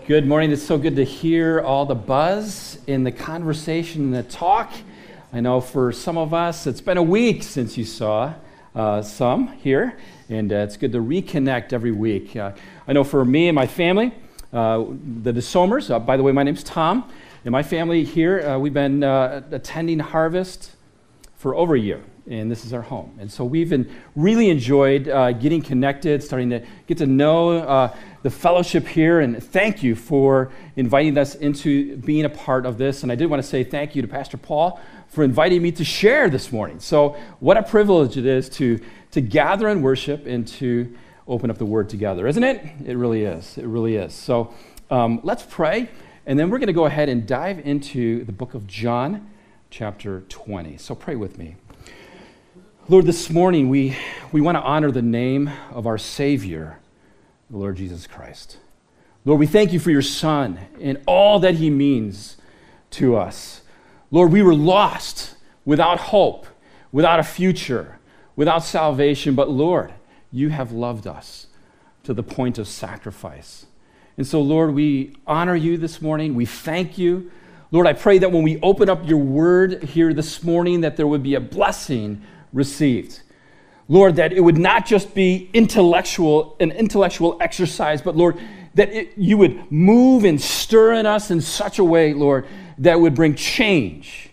Good morning. It's so good to hear all the buzz in the conversation and the talk. I know for some of us, it's been a week since you saw some here, and it's good to reconnect every week. I know for me and my family, the DeSomers, by the way, my name's Tom, and my family here, we've been attending Harvest for over a year, and this is our home. And so we've really enjoyed getting connected, starting to get to know the fellowship here, and thank you for inviting us into being a part of this. And I did want to say thank you to Pastor Paul for inviting me to share this morning. So what a privilege it is to gather and worship and to open up the Word together, isn't it? It really is. It really is. So let's pray, and then we're going to go ahead and dive into the book of John, chapter 20. So pray with me. Lord, this morning we want to honor the name of our Savior, the Lord Jesus Christ. Lord, we thank you for your Son and all that he means to us. Lord, we were lost, without hope, without a future, without salvation, but Lord, you have loved us to the point of sacrifice. And so, Lord, we honor you this morning. We thank you. Lord, I pray that when we open up your word here this morning, that there would be a blessing received. Lord, that it would not just be an intellectual exercise, but Lord, that you would move and stir in us in such a way, Lord, that would bring change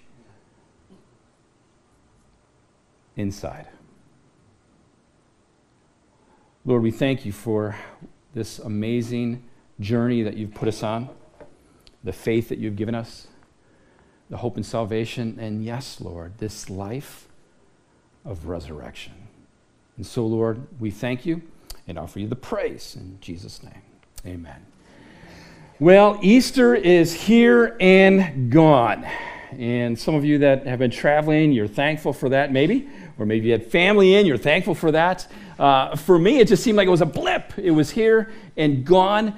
inside. Lord, we thank you for this amazing journey that you've put us on, the faith that you've given us, the hope and salvation, and yes, Lord, this life of resurrection. And so, Lord, we thank you and offer you the praise in Jesus' name. Amen. Well, Easter is here and gone. And some of you that have been traveling, you're thankful for that maybe. Or maybe you had family in, you're thankful for that. For me, it just seemed like it was a blip. It was here and gone.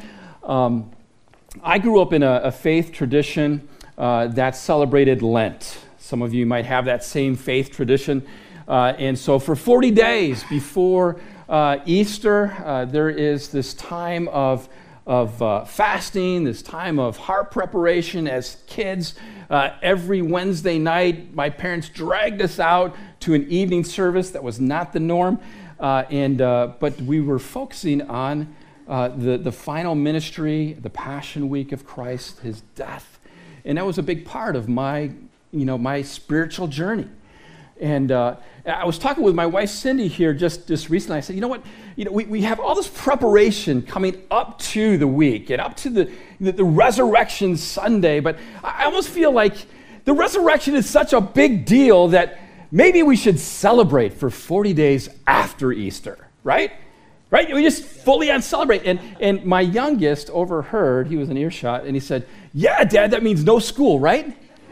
I grew up in a faith tradition that celebrated Lent. Some of you might have that same faith tradition. And so for 40 days before Easter, there is this time of fasting, this time of heart preparation as kids. Every Wednesday night, my parents dragged us out to an evening service. That was not the norm. But we were focusing on the final ministry, the Passion Week of Christ, his death. And that was a big part of my spiritual journey. And I was talking with my wife, Cindy, here just recently. I said, you know what? We have all this preparation coming up to the week and up to the Resurrection Sunday, but I almost feel like the resurrection is such a big deal that maybe we should celebrate for 40 days after Easter, right? Right? We just fully on celebrate. And my youngest overheard, he was in earshot, and he said, yeah, Dad, that means no school, right?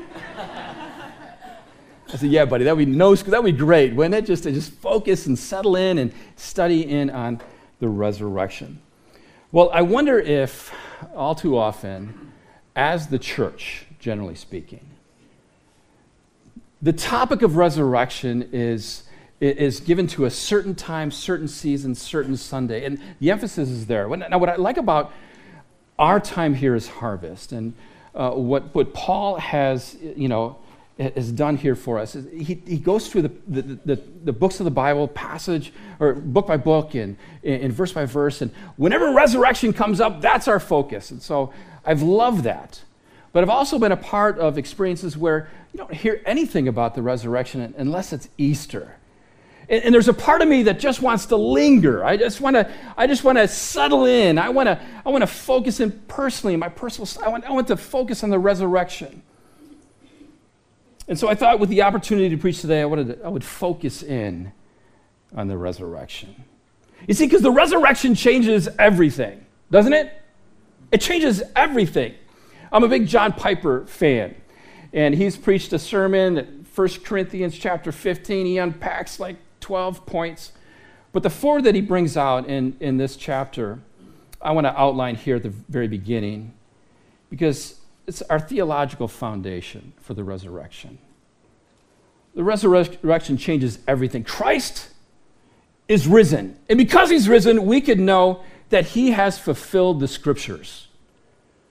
I said, yeah, buddy, that would be no school. That would be great, wouldn't it? Just focus and settle in and study in on the resurrection. Well, I wonder if all too often, as the church, generally speaking, the topic of resurrection is given to a certain time, certain season, certain Sunday, and the emphasis is there. Now, what I like about our time here is Harvest, and what Paul has done here for us. He goes through the books of the Bible, passage or book by book and verse by verse, and whenever resurrection comes up, that's our focus. And so I've loved that. But I've also been a part of experiences where you don't hear anything about the resurrection unless it's Easter. And there's a part of me that just wants to linger. I just want to settle in. I want to focus in personally, my personal. I want to focus on the resurrection. And so I thought with the opportunity to preach today, I would focus in on the resurrection. You see, because the resurrection changes everything, doesn't it? It changes everything. I'm a big John Piper fan, and he's preached a sermon at 1 Corinthians chapter 15. He unpacks like 12 points. But the 4 that he brings out in this chapter, I want to outline here at the very beginning, because it's our theological foundation for the resurrection. The resurrection changes everything. Christ is risen. And because he's risen, we could know that he has fulfilled the scriptures.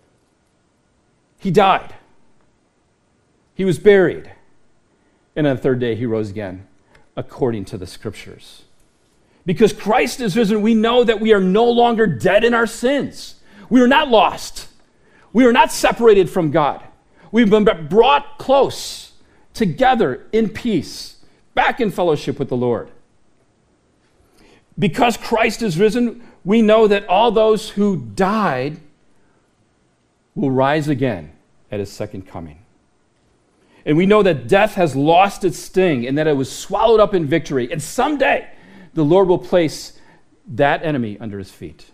He died. He was buried. And on the third day, he rose again, according to the Scriptures. Because Christ is risen, we know that we are no longer dead in our sins. We are not lost. We are not separated from God. We've been brought close together in peace, back in fellowship with the Lord. Because Christ is risen, we know that all those who died will rise again at his second coming. And we know that death has lost its sting and that it was swallowed up in victory. And someday, the Lord will place that enemy under his feet.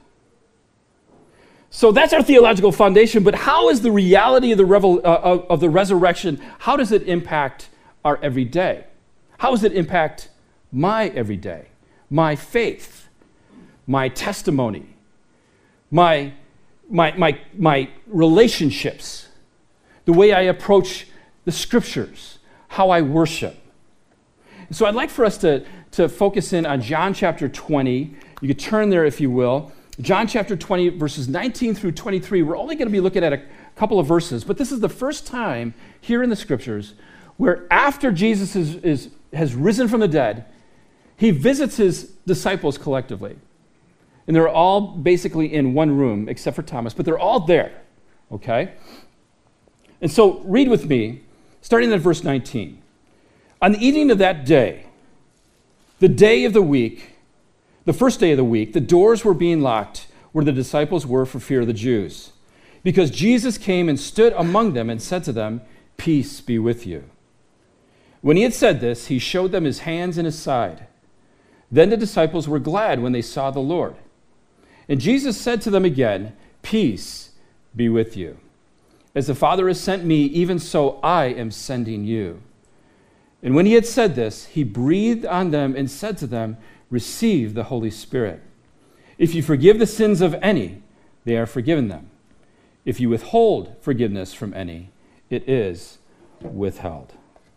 So that's our theological foundation, but how is the reality of the resurrection, how does it impact our everyday? How does it impact my everyday, my faith, my testimony, my relationships, the way I approach the Scriptures, how I worship? So I'd like for us to focus in on John chapter 20. You could turn there if you will. John chapter 20, verses 19 through 23. We're only going to be looking at a couple of verses, but this is the first time here in the Scriptures where after Jesus has risen from the dead, he visits his disciples collectively. And they're all basically in one room, except for Thomas, but they're all there, okay? And so read with me, starting at verse 19. On the evening of that day, the day of the week, the first day of the week, the doors were being locked where the disciples were for fear of the Jews. Because Jesus came and stood among them and said to them, "Peace be with you." When he had said this, he showed them his hands and his side. Then the disciples were glad when they saw the Lord. And Jesus said to them again, "Peace be with you. As the Father has sent me, even so I am sending you." And when he had said this, he breathed on them and said to them, "Receive the Holy Spirit. If you forgive the sins of any, they are forgiven them. If you withhold forgiveness from any, it is withheld."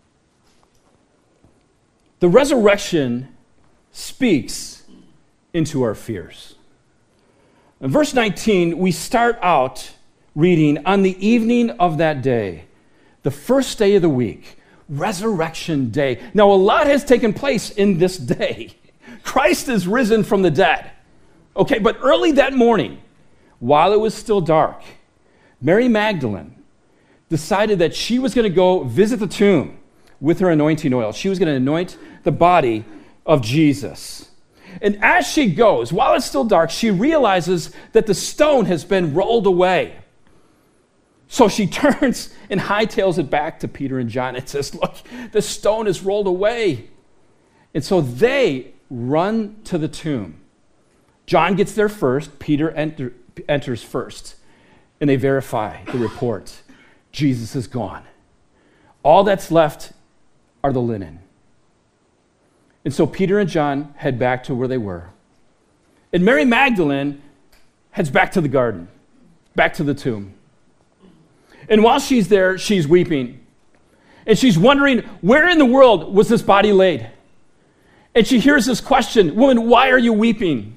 The resurrection speaks into our fears. In verse 19, we start out reading, "On the evening of that day," the first day of the week, Resurrection Day. Now, a lot has taken place in this day. Christ is risen from the dead. Okay, but early that morning, while it was still dark, Mary Magdalene decided that she was going to go visit the tomb with her anointing oil. She was going to anoint the body of Jesus. And as she goes, while it's still dark, she realizes that the stone has been rolled away. So she turns and hightails it back to Peter and John and says, "Look, the stone is rolled away." And so they run to the tomb. John gets there first. Peter enters first. And they verify the report. Jesus is gone. All that's left are the linen. And so Peter and John head back to where they were. And Mary Magdalene heads back to the garden, back to the tomb. And while she's there, she's weeping. And she's wondering, where in the world was this body laid? And she hears this question, "Woman, why are you weeping?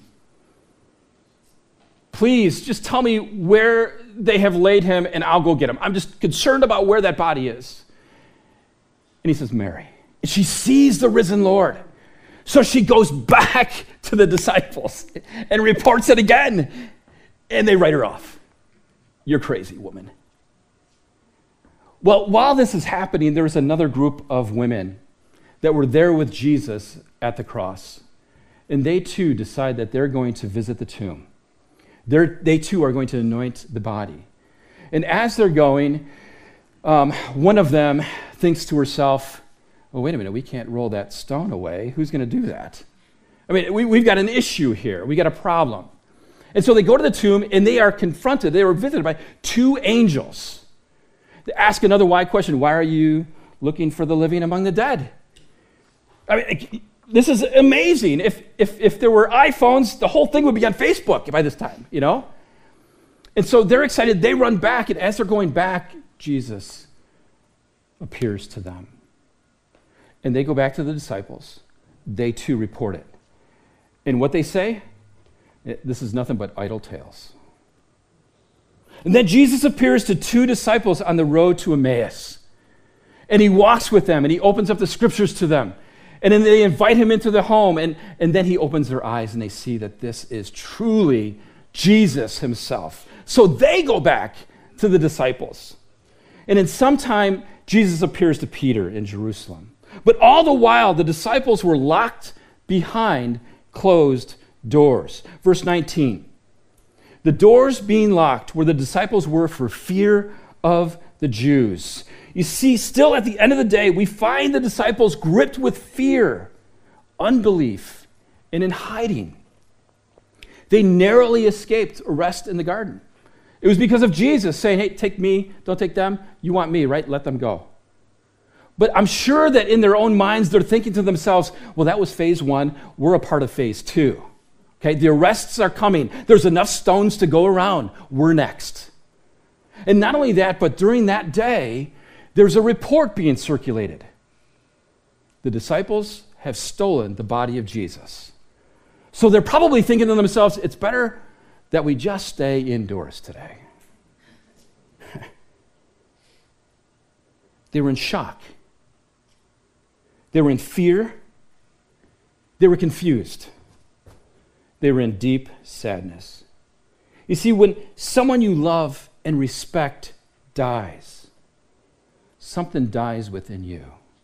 Please, just tell me where they have laid him and I'll go get him. I'm just concerned about where that body is." And he says, "Mary." And she sees the risen Lord. So she goes back to the disciples and reports it again. And they write her off. "You're crazy, woman." Well, while this is happening, there's another group of women that were there with Jesus at the cross. And they too decide that they're going to visit the tomb. They too are going to anoint the body. And as they're going, one of them thinks to herself, "Oh, wait a minute, we can't roll that stone away. Who's going to do that? I mean, we've got an issue here. We got a problem." And so they go to the tomb and they are confronted. They were visited by two angels. They ask another why question. "Why are you looking for the living among the dead?" I mean, this is amazing. If there were iPhones, the whole thing would be on Facebook by this time, you know? And so they're excited. They run back, and as they're going back, Jesus appears to them. And they go back to the disciples. They too report it. And what they say, this is nothing but idle tales. And then Jesus appears to two disciples on the road to Emmaus. And he walks with them, and he opens up the scriptures to them. And then they invite him into the home, and then he opens their eyes, and they see that this is truly Jesus himself. So they go back to the disciples. And in some time, Jesus appears to Peter in Jerusalem. But all the while, the disciples were locked behind closed doors. Verse 19. The doors being locked where the disciples were for fear of the Jews. You see, still at the end of the day, we find the disciples gripped with fear, unbelief, and in hiding. They narrowly escaped arrest in the garden. It was because of Jesus saying, hey, take me, don't take them. You want me, right? Let them go. But I'm sure that in their own minds, they're thinking to themselves, well, that was phase 1. We're a part of phase 2. Okay, the arrests are coming. There's enough stones to go around. We're next. And not only that, but during that day, there's a report being circulated. The disciples have stolen the body of Jesus. So they're probably thinking to themselves, it's better that we just stay indoors today. They were in shock. They were in fear. They were confused. They were in deep sadness. You see, when someone you love and respect dies, something dies within you.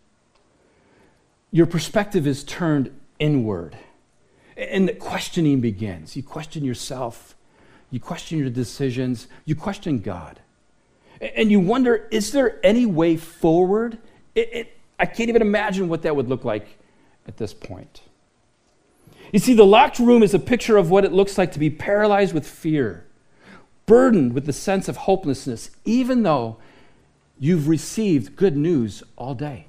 Your perspective is turned inward, and the questioning begins. You question yourself. You question your decisions. You question God. And you wonder, is there any way forward? I can't even imagine what that would look like at this point. You see, the locked room is a picture of what it looks like to be paralyzed with fear, burdened with the sense of hopelessness, even though you've received good news all day.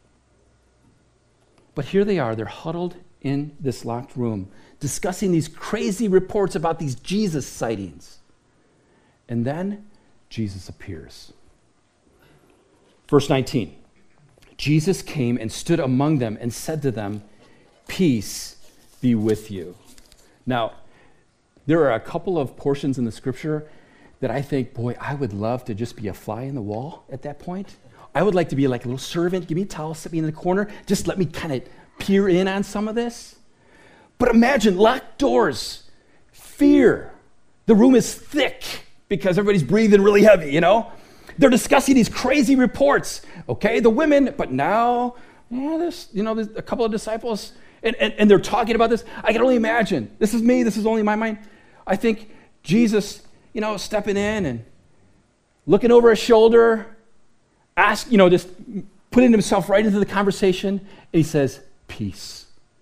But here they are, they're huddled in this locked room, discussing these crazy reports about these Jesus sightings. And then Jesus appears. Verse 19, Jesus came and stood among them and said to them, peace be with you. Now, there are a couple of portions in the scripture that I think, boy, I would love to just be a fly in the wall at that point. I would like to be like a little servant, give me a towel, sit me in the corner, just let me kind of peer in on some of this. But imagine locked doors, fear. The room is thick because everybody's breathing really heavy, you know? They're discussing these crazy reports. Okay, the women, but now, there's a couple of disciples, and they're talking about this. I can only imagine. This is me. This is only my mind. I think Jesus, stepping in and looking over his shoulder, just putting himself right into the conversation, and he says, peace.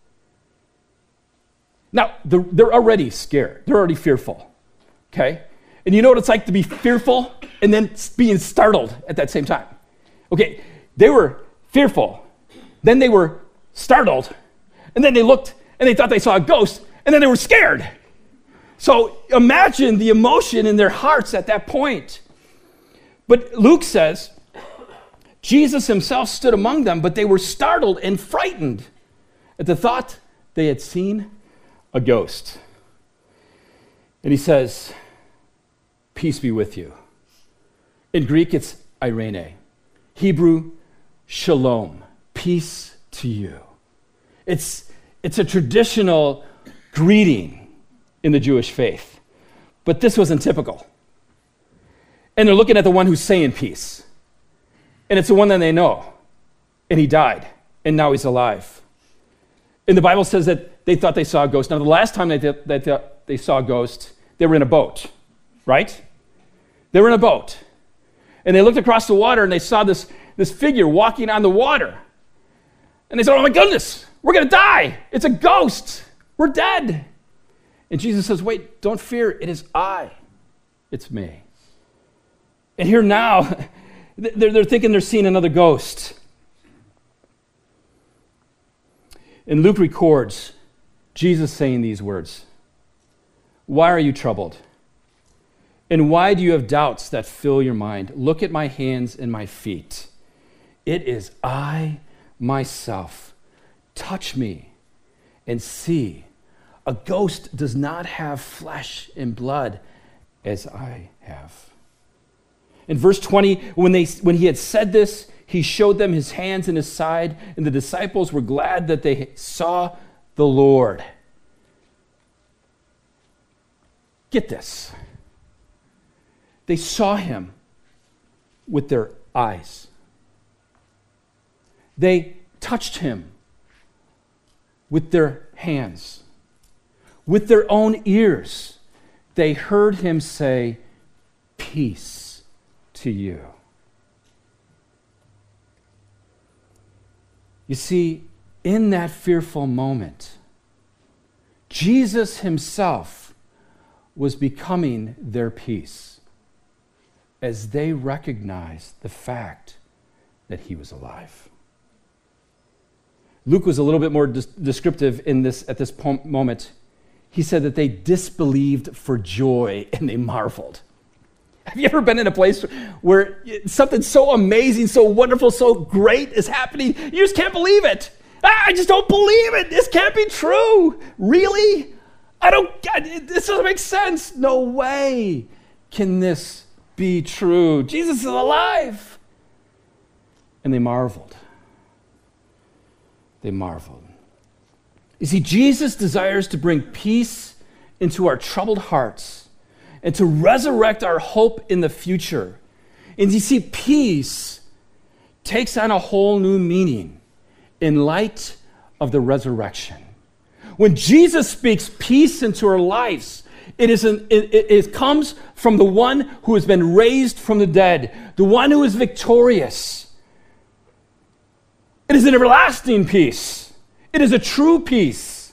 Now, they're already scared. They're already fearful, okay? And you know what it's like to be fearful and then being startled at that same time. Okay, they were fearful, then they were startled, and then they looked and they thought they saw a ghost, and then they were scared. So imagine the emotion in their hearts at that point. But Luke says, Jesus himself stood among them, but they were startled and frightened at the thought they had seen a ghost. And he says, peace be with you. In Greek, it's eirene. Hebrew, shalom. Peace to you. It's a traditional greeting in the Jewish faith. But this wasn't typical. And they're looking at the one who's saying peace. And it's the one that they know. And he died. And now he's alive. And the Bible says that they thought they saw a ghost. Now, the last time they saw a ghost, they were in a boat, right? They were in a boat. And they looked across the water and they saw this figure walking on the water. And they said, oh my goodness, we're going to die. It's a ghost. We're dead. And Jesus says, wait, don't fear. It is I. It's me. And here now, they're thinking they're seeing another ghost. And Luke records Jesus saying these words, why are you troubled? And why do you have doubts that fill your mind? Look at my hands and my feet. It is I myself. Touch me and see. A ghost does not have flesh and blood as I have. In verse 20, when he had said this, he showed them his hands and his side, and the disciples were glad that they saw the Lord. Get this. They saw him with their eyes. They touched him with their hands. With their own ears, they heard him say, "Peace to you." You see, in that fearful moment, Jesus himself was becoming their peace as they recognized the fact that he was alive. Luke was a little bit more descriptive at this moment. He said that they disbelieved for joy and they marveled. Have you ever been in a place where something so amazing, so wonderful, so great is happening? You just can't believe it. I just don't believe it. This can't be true. Really? This doesn't make sense. No way can this be true. Jesus is alive. And they marveled. They marveled. You see, Jesus desires to bring peace into our troubled hearts and to resurrect our hope in the future. And you see, peace takes on a whole new meaning in light of the resurrection. When Jesus speaks peace into our lives, it comes from the one who has been raised from the dead, the one who is victorious. It is an everlasting peace. It is a true peace.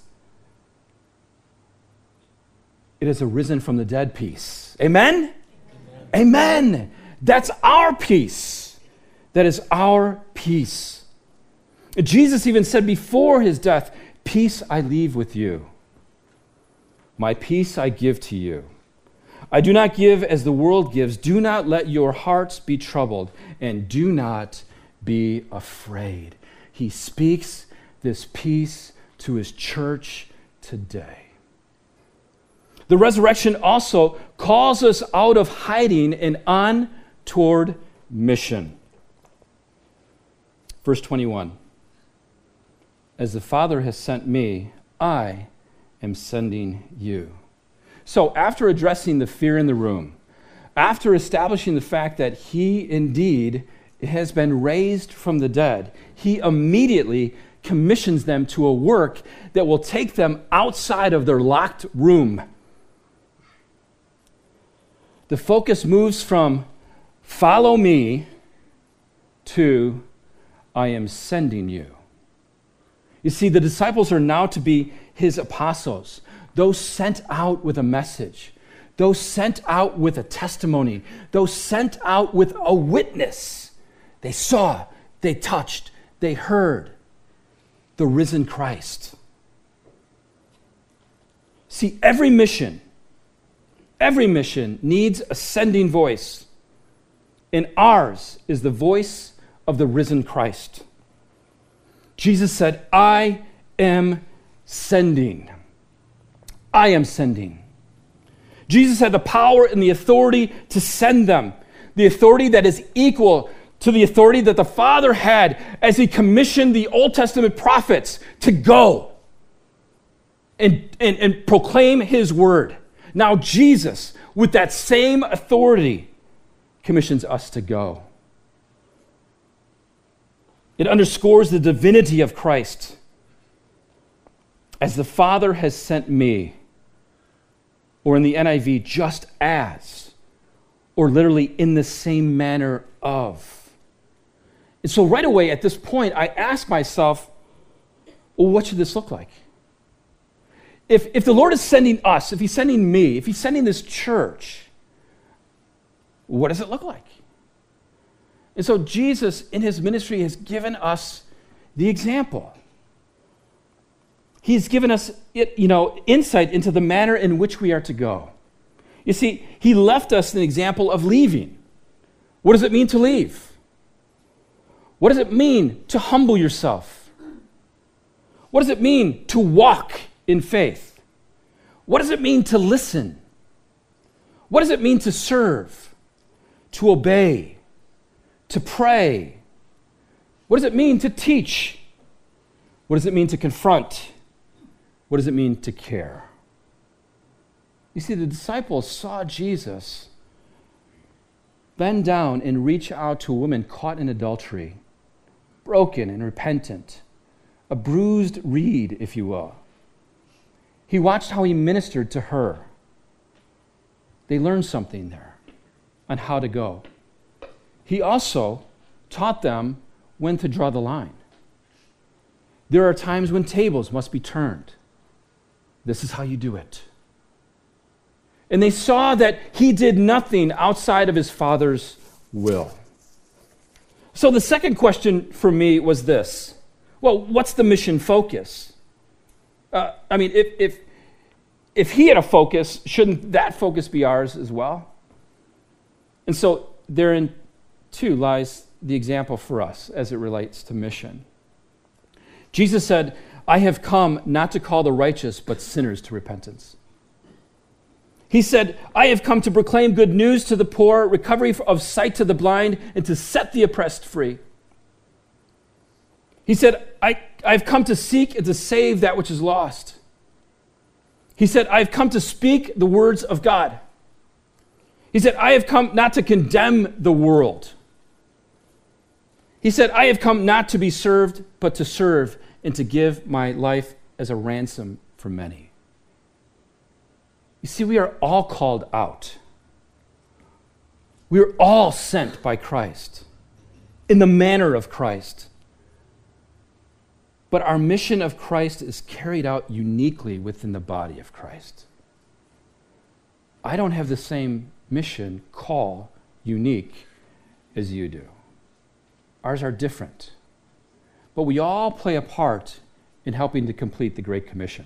It is a risen from the dead peace. Amen? Amen. That's our peace. That is our peace. Jesus even said before his death, "Peace I leave with you. My peace I give to you. I do not give as the world gives. Do not let your hearts be troubled, and do not be afraid." He speaks this peace to his church today. The resurrection also calls us out of hiding and on toward mission. Verse 21. As the Father has sent me, I am sending you. So after addressing the fear in the room, after establishing the fact that he indeed has been raised from the dead, he immediately commissions them to a work that will take them outside of their locked room. The focus moves from "follow me" to "I am sending you." You see, the disciples are now to be his apostles, those sent out with a message, those sent out with a testimony, those sent out with a witness. They saw, they touched, they heard the risen Christ. See, every mission needs a sending voice, and ours is the voice of the risen Christ. Jesus said, "I am sending. I am sending." Jesus had the power and the authority to send them, the authority that is equal to the authority that the Father had as he commissioned the Old Testament prophets to go and proclaim his word. Now Jesus, with that same authority, commissions us to go. It underscores the divinity of Christ. As the Father has sent me, or in the NIV, just as, or literally in the same manner of. And so right away at this point, I ask myself, well, what should this look like? If the Lord is sending us, if he's sending me, if he's sending this church, what does it look like? And so Jesus, in his ministry, has given us the example. He's given us insight into the manner in which we are to go. You see, he left us an example of leaving. What does it mean to leave? What does it mean to humble yourself? What does it mean to walk in faith? What does it mean to listen? What does it mean to serve? to obey, to pray? What does it mean to teach? What does it mean to confront? What does it mean to care? You see, the disciples saw Jesus bend down and reach out to a woman caught in adultery, broken and repentant, a bruised reed, if you will. He watched how he ministered to her. They learned something there on how to go. He also taught them when to draw the line. There are times when tables must be turned. This is how you do it. And they saw that he did nothing outside of his Father's will. So the second question for me was this. Well, what's the mission focus? If he had a focus, shouldn't that focus be ours as well? And so therein, too, lies the example for us as it relates to mission. Jesus said, I have come not to call the righteous, but sinners to repentance. He said, I have come to proclaim good news to the poor, recovery of sight to the blind, and to set the oppressed free. He said, I've come to seek and to save that which is lost. He said, I've come to speak the words of God. He said, I have come not to condemn the world. He said, I have come not to be served, but to serve and to give my life as a ransom for many. You see, we are all called out. We are all sent by Christ in the manner of Christ. But our mission of Christ is carried out uniquely within the body of Christ. I don't have the same mission, call, unique as you do. Ours are different. But we all play a part in helping to complete the Great Commission.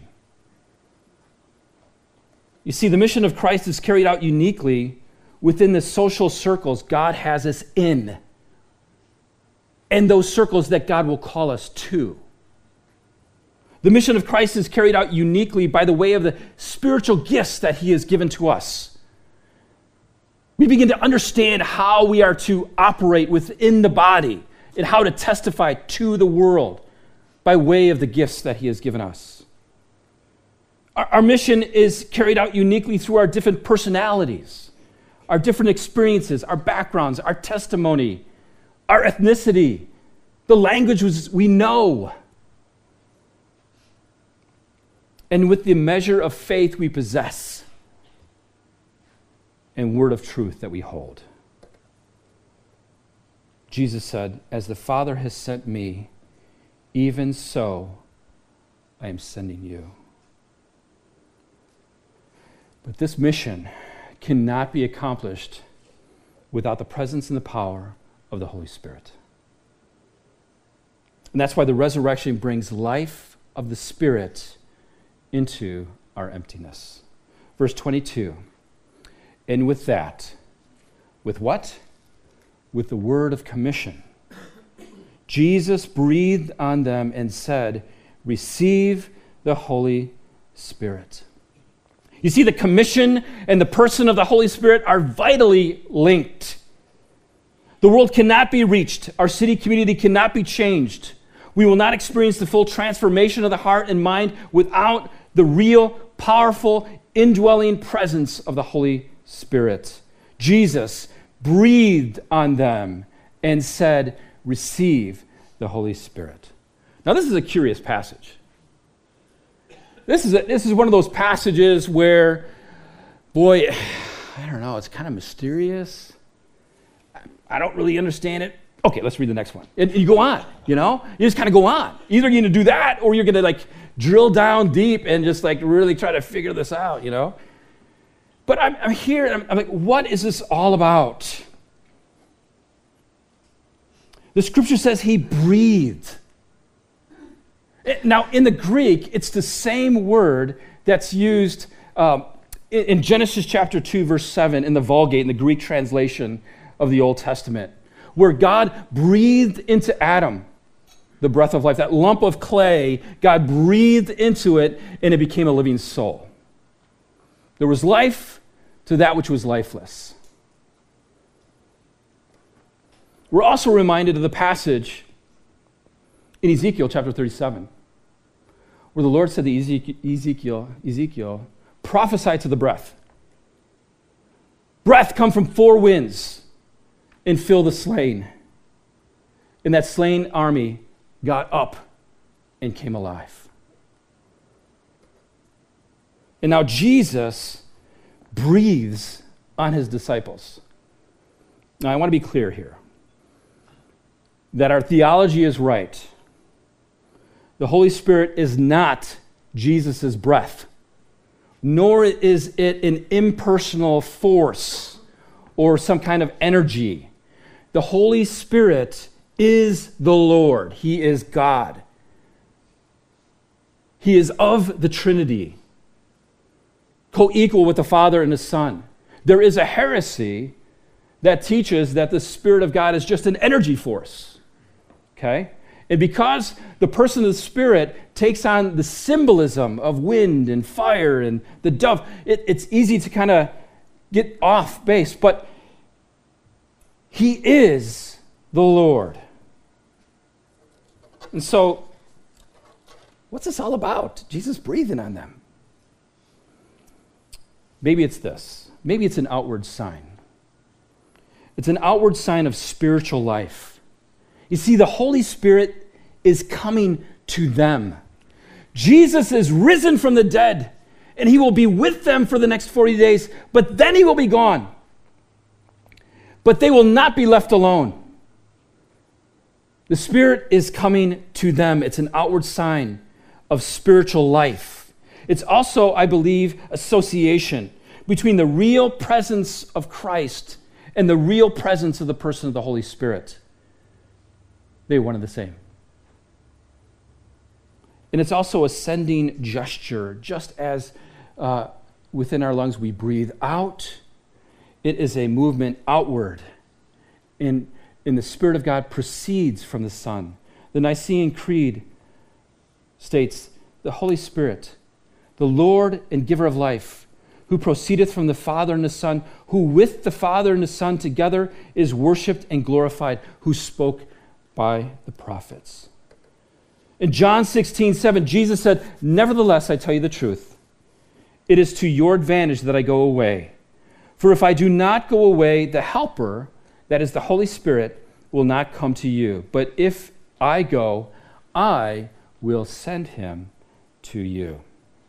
You see, the mission of Christ is carried out uniquely within the social circles God has us in, and those circles that God will call us to. The mission of Christ is carried out uniquely by the way of the spiritual gifts that he has given to us. We begin to understand how we are to operate within the body and how to testify to the world by way of the gifts that he has given us. Our mission is carried out uniquely through our different personalities, our different experiences, our backgrounds, our testimony, our ethnicity, the languages we know, and with the measure of faith we possess and word of truth that we hold. Jesus said, as the Father has sent me, even so I am sending you. But this mission cannot be accomplished without the presence and the power of the Holy Spirit. And that's why the resurrection brings life of the Spirit into our emptiness. Verse 22, and with that, with what? With the word of commission, Jesus breathed on them and said, receive the Holy Spirit. You see, the commission and the person of the Holy Spirit are vitally linked. The world cannot be reached. Our city community cannot be changed. We will not experience the full transformation of the heart and mind without the real, powerful, indwelling presence of the Holy Spirit. Jesus breathed on them and said, receive the Holy Spirit. Now, this is a curious passage. This is one of those passages where, boy, I don't know, it's kind of mysterious. I don't really understand it. Okay, let's read the next one. And you go on, you know? You just kind of go on. Either you're going to do that or you're going to drill down deep and just really try to figure this out, you know? But I'm here and I'm like, what is this all about? The scripture says he breathed. Now, in the Greek, it's the same word that's used in Genesis chapter 2, verse 7 in the Vulgate, in the Greek translation of the Old Testament, where God breathed into Adam the breath of life. That lump of clay, God breathed into it, and it became a living soul. There was life to that which was lifeless. We're also reminded of the passage in Ezekiel chapter 37, where the Lord said to Ezekiel, prophesy to the breath. Breath, come from four winds and fill the slain. And that slain army got up and came alive. And now Jesus breathes on his disciples. Now, I want to be clear here that our theology is right. The Holy Spirit is not Jesus' breath, nor is it an impersonal force or some kind of energy. The Holy Spirit is the Lord. He is God. He is of the Trinity, co-equal with the Father and the Son. There is a heresy that teaches that the Spirit of God is just an energy force. Okay? And because the person of the Spirit takes on the symbolism of wind and fire and the dove, it's easy to kind of get off base. But he is the Lord. And so, what's this all about? Jesus breathing on them. Maybe it's this. Maybe it's an outward sign. It's an outward sign of spiritual life. You see, the Holy Spirit is coming to them. Jesus is risen from the dead, and he will be with them for the next 40 days, but then he will be gone. But they will not be left alone. The Spirit is coming to them. It's an outward sign of spiritual life. It's also, I believe, association between the real presence of Christ and the real presence of the person of the Holy Spirit. They're one and the same. And it's also a sending gesture. Just as within our lungs we breathe out, it is a movement outward. And the Spirit of God proceeds from the Son. The Nicene Creed states, the Holy Spirit, the Lord and giver of life, who proceedeth from the Father and the Son, who with the Father and the Son together is worshipped and glorified, who spoke by the prophets. In John 16:7, Jesus said, nevertheless, I tell you the truth. It is to your advantage that I go away. For if I do not go away, the Helper, that is the Holy Spirit, will not come to you. But if I go, I will send him to you.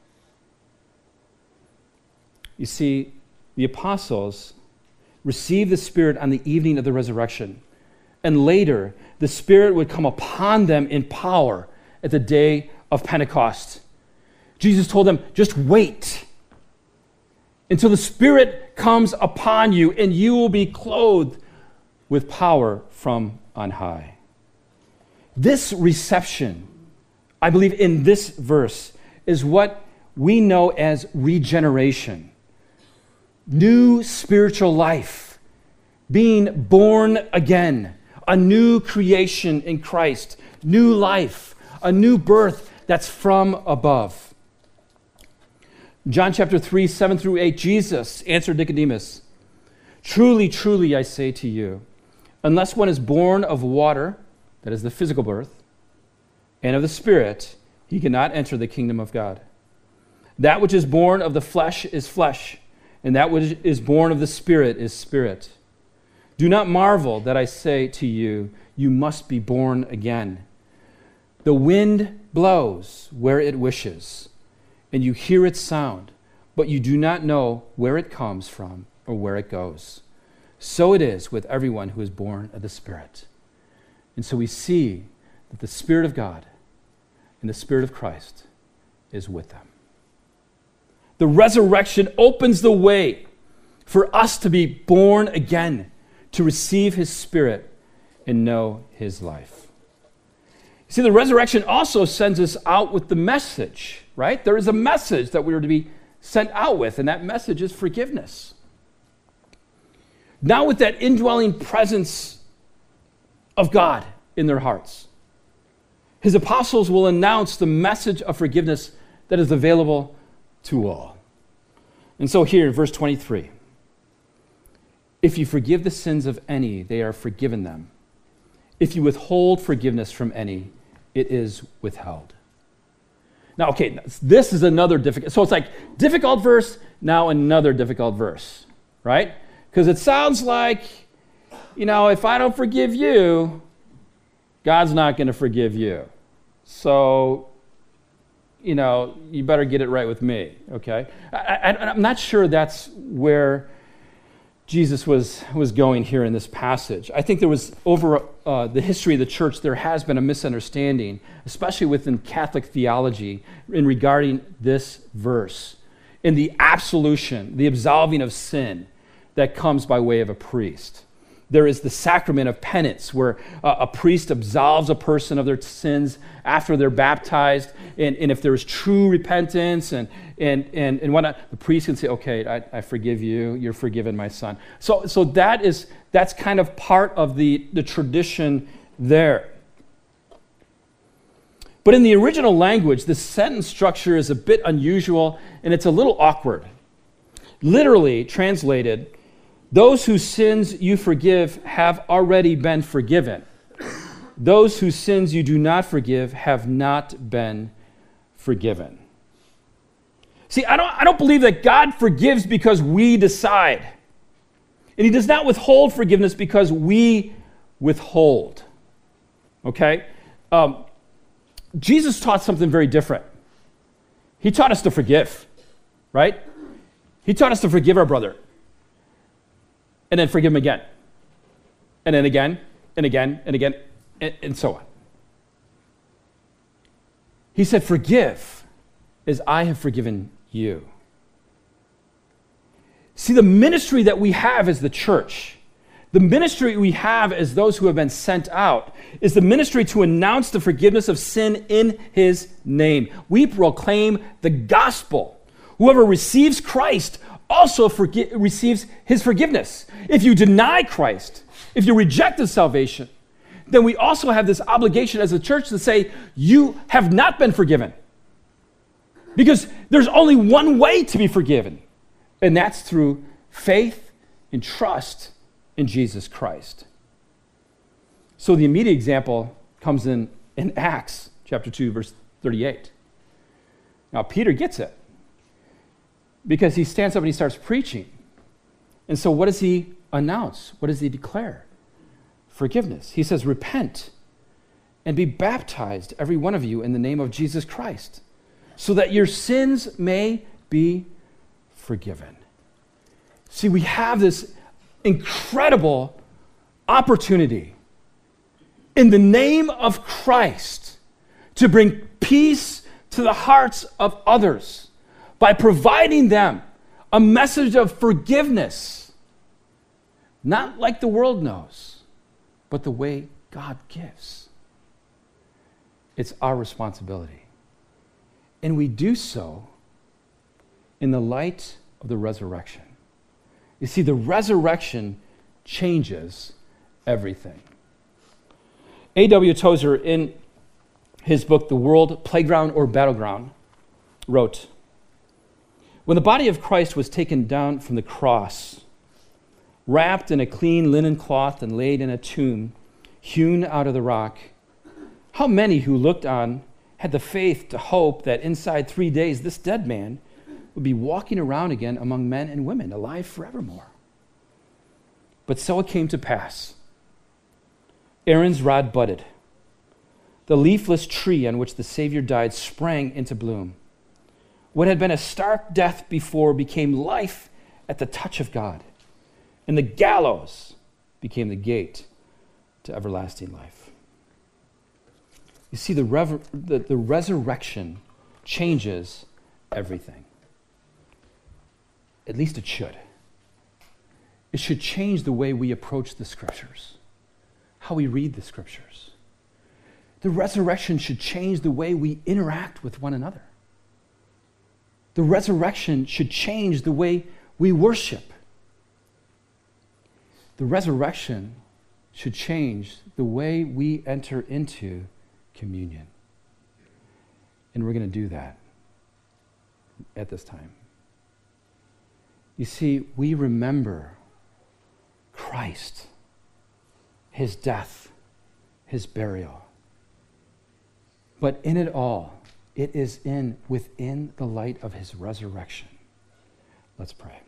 You see, the apostles received the Spirit on the evening of the resurrection. And later, the Spirit would come upon them in power at the day of Pentecost. Jesus told them, just wait until the Spirit comes upon you and you will be clothed with power from on high. This reception, I believe in this verse, is what we know as regeneration. New spiritual life, being born again, a new creation in Christ, new life, a new birth that's from above. John chapter 3, 7 through 8, Jesus answered Nicodemus, truly, truly, I say to you, unless one is born of water, that is the physical birth, and of the Spirit, he cannot enter the kingdom of God. That which is born of the flesh is flesh, and that which is born of the Spirit is spirit. Do not marvel that I say to you, you must be born again. The wind blows where it wishes, and you hear its sound, but you do not know where it comes from or where it goes. So it is with everyone who is born of the Spirit. And so we see that the Spirit of God and the Spirit of Christ is with them. The resurrection opens the way for us to be born again, to receive his Spirit and know his life. See, the resurrection also sends us out with the message, right? There is a message that we are to be sent out with, and that message is forgiveness. Now with that indwelling presence of God in their hearts, his apostles will announce the message of forgiveness that is available to all. And so here in verse 23, if you forgive the sins of any, they are forgiven them. If you withhold forgiveness from any, it is withheld. Now, okay, this is another difficult, so it's like difficult verse, now another difficult verse, right? Because it sounds like, if I don't forgive you, God's not going to forgive you. So, you better get it right with me, okay? I'm not sure that's where Jesus was going here in this passage. I think there was, over the history of the church, there has been a misunderstanding, especially within Catholic theology, in regarding this verse, in the absolution, the absolving of sin that comes by way of a priest. There is the sacrament of penance, where a priest absolves a person of their sins after they're baptized, and if there is true repentance and whatnot, the priest can say, okay, I forgive you, you're forgiven, my son. So that's kind of part of the tradition there. But in the original language, the sentence structure is a bit unusual, and it's a little awkward. Literally translated, those whose sins you forgive have already been forgiven. Those whose sins you do not forgive have not been forgiven. See, I don't believe that God forgives because we decide. And he does not withhold forgiveness because we withhold. Okay? Jesus taught something very different. He taught us to forgive, right? He taught us to forgive our brother. And then forgive him again. And then again, and again, and again, and so on. He said, forgive as I have forgiven you. See, the ministry that we have as the church, the ministry we have as those who have been sent out, is the ministry to announce the forgiveness of sin in his name. We proclaim the gospel. Whoever receives Christ also receives his forgiveness. If you deny Christ, if you reject his salvation, then we also have this obligation as a church to say, you have not been forgiven. Because there's only one way to be forgiven, and that's through faith and trust in Jesus Christ. So the immediate example comes in Acts chapter 2, verse 38. Now, Peter gets it, because he stands up and he starts preaching. And so what does he announce? What does he declare? Forgiveness. He says, repent and be baptized, every one of you, in the name of Jesus Christ, so that your sins may be forgiven. See, we have this incredible opportunity in the name of Christ to bring peace to the hearts of others by providing them a message of forgiveness, not like the world knows, but the way God gives. It's our responsibility. And we do so in the light of the resurrection. You see, the resurrection changes everything. A.W. Tozer, in his book, The World, Playground or Battleground, wrote, when the body of Christ was taken down from the cross, wrapped in a clean linen cloth and laid in a tomb hewn out of the rock, how many who looked on had the faith to hope that inside 3 days this dead man would be walking around again among men and women, alive forevermore. But so it came to pass. Aaron's rod budded. The leafless tree on which the Savior died sprang into bloom. What had been a stark death before became life at the touch of God. And the gallows became the gate to everlasting life. You see, the resurrection changes everything. At least it should. It should change the way we approach the Scriptures, how we read the Scriptures. The resurrection should change the way we interact with one another. The resurrection should change the way we worship. The resurrection should change the way we enter into communion. And we're going to do that at this time. You see, we remember Christ, his death, his burial. But in it all, it is within the light of his resurrection. Let's pray.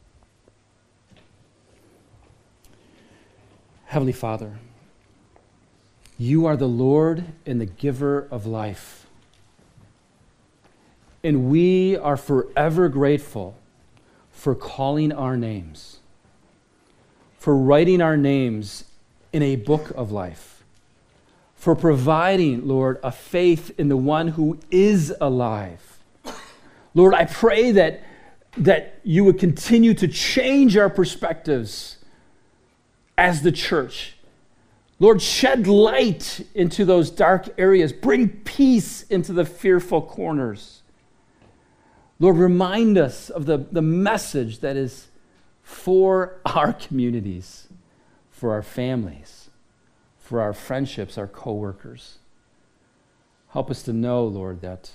Heavenly Father, you are the Lord and the giver of life. And we are forever grateful for calling our names, for writing our names in a book of life, for providing, Lord, a faith in the one who is alive. Lord, I pray that you would continue to change our perspectives as the church. Lord, shed light into those dark areas. Bring peace into the fearful corners. Lord, remind us of the message that is for our communities, for our families, for our friendships, our coworkers. Help us to know, Lord, that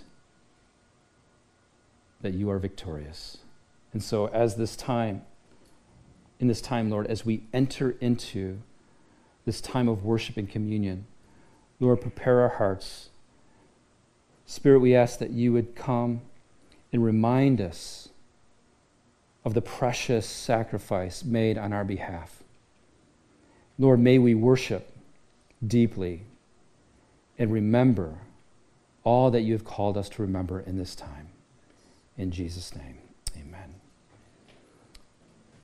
you are victorious. And so in this time, Lord, as we enter into this time of worship and communion, Lord, prepare our hearts. Spirit, we ask that you would come and remind us of the precious sacrifice made on our behalf. Lord, may we worship deeply and remember all that you have called us to remember in this time. In Jesus' name, amen.